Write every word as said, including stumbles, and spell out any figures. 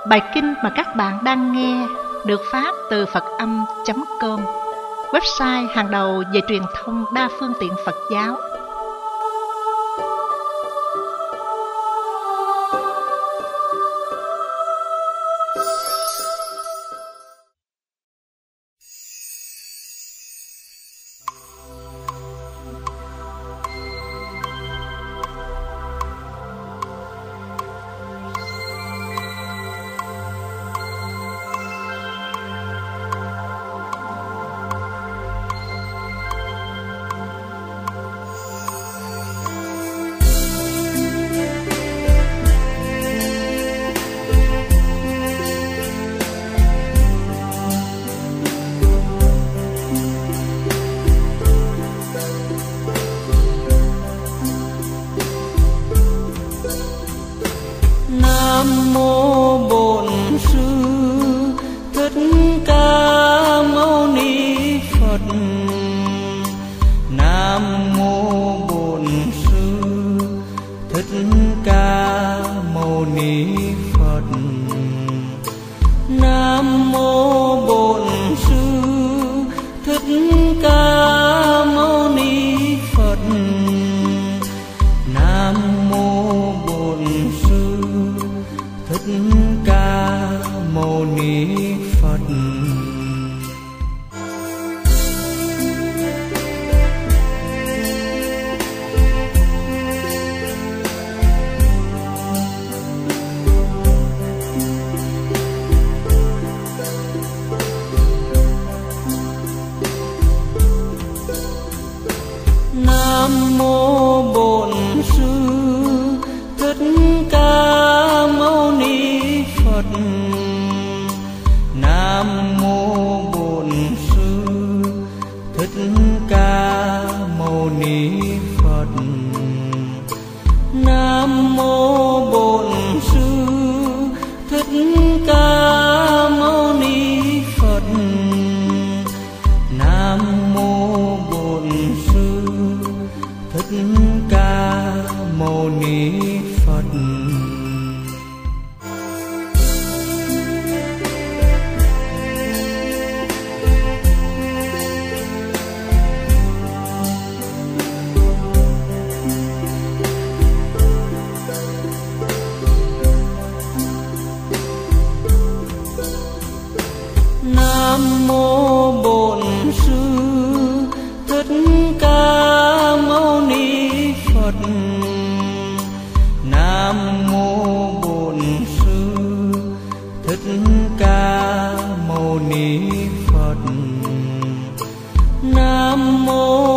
Bài kinh mà các bạn đang nghe được phát từ Phật âm chấm com, website hàng đầu về truyền thông đa phương tiện Phật giáo. Nam mô Bổn Sư Thích Ca Mâu Ni Phật. Nam mô Bổn Sư Thích Ca Mâu Ni Phật. Nam mô Bổn Sư Thích Ca Mâu Ni Phật. Nam mô Bổn Sư Thích Ca Mâu Ni Phật. Nam mô Bổn Sư Thích Ca Mâu Ni Phật. Nam mô Bổn Sư Thích Ca Mâu Ni Phật. Nam mô Bổn Sư Thích Ca Mâu Ni Phật. Nam mô Bổn Sư Thích Ca Mâu Ni Phật. Nam mô Bổn Sư Thích Ca Mâu Ni Phật. Nam mô Bổn Sư Thích Ca Mâu Ni Phật. Nam mô